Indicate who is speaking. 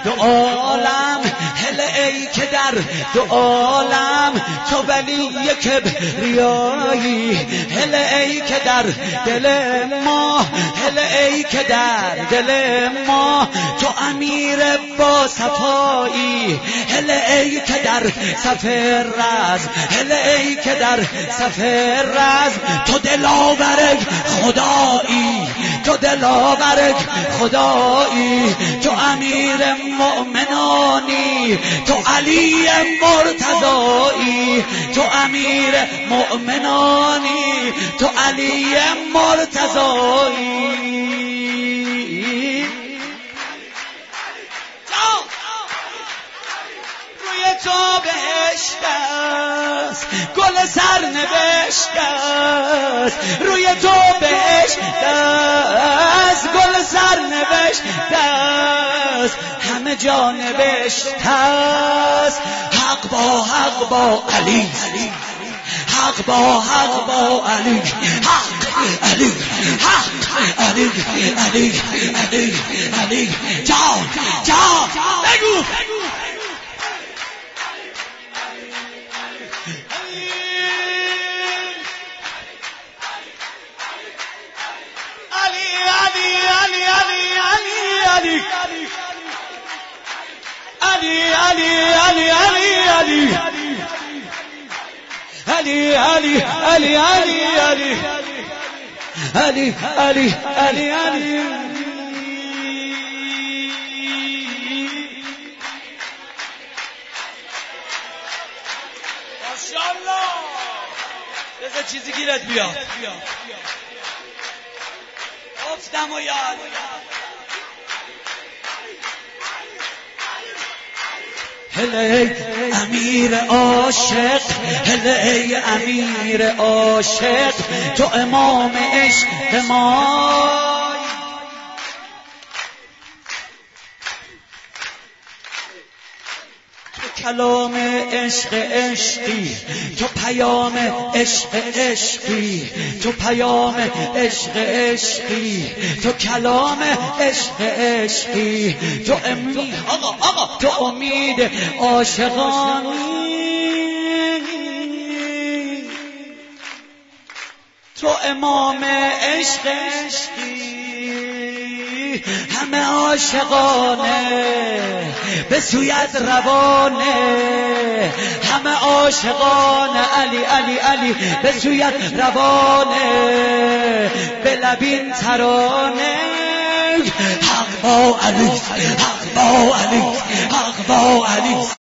Speaker 1: دو عالم، هله ای که در دو عالم تو ولی کبریایی، هله ای که در دل ما، هله ای که در دل ما تو امیر با صفایی، هله ای که در صف رزم، هله ای که در صف رزم تو دلاور خدایی، تو دلاور خدایی، تو امیر مؤمنانی، تو علی مرتضایی، تو امیر مؤمنانی، تو علی مرتضایی. روی تو بهشت است، گل سرنوشت است، روی تو بهشت است، گل سرنوشت است، همه جا نوشت است، حق با علی، حق با علی، حق علی، حق علی، علی علی علی جان بگو Ali. ماشاءالله. بذار چیزی گیرت بیاد. گفتم و یاد. هله ای امیر عاشق، هله ای امیر عاشق، تو امام عشق ما، تو کلام عشق عشقی، تو پیام عشق عشقی، تو پیام عشق عشقی، تو کلام عشق عشقی، تو امید آقا تو امید عاشقانی، تو امام عشق عشقی، همه عاشقانه به سویت روانه، همه عاشقانه علی علی علی به سویت روانه، به لبین ترانه حق با علی، حق با علی، حق با علی.